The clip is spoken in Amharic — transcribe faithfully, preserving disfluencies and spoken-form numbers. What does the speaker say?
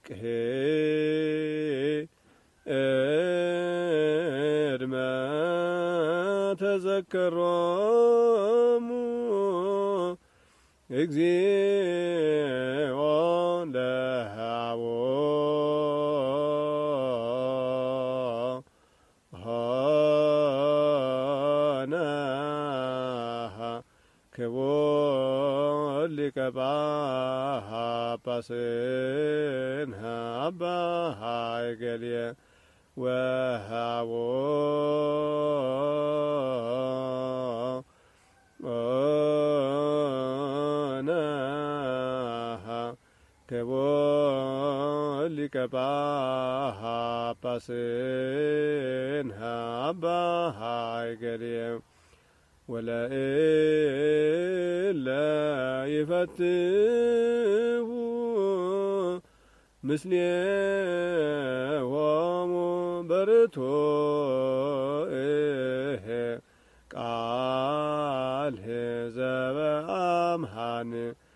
ቅድመ ተዘከሮሙ እግዚኦ ለሃቦ ክቡር ሊቀ ጳጳስን አባ ሀይገሌ ወሃቦ ክቡር ሊቀ ጳጳስን አባ ሀይገሌ ወለእለ ይፈትሁ ምስሌሆሙ በርቱዕ ቃል ዘበአምሃን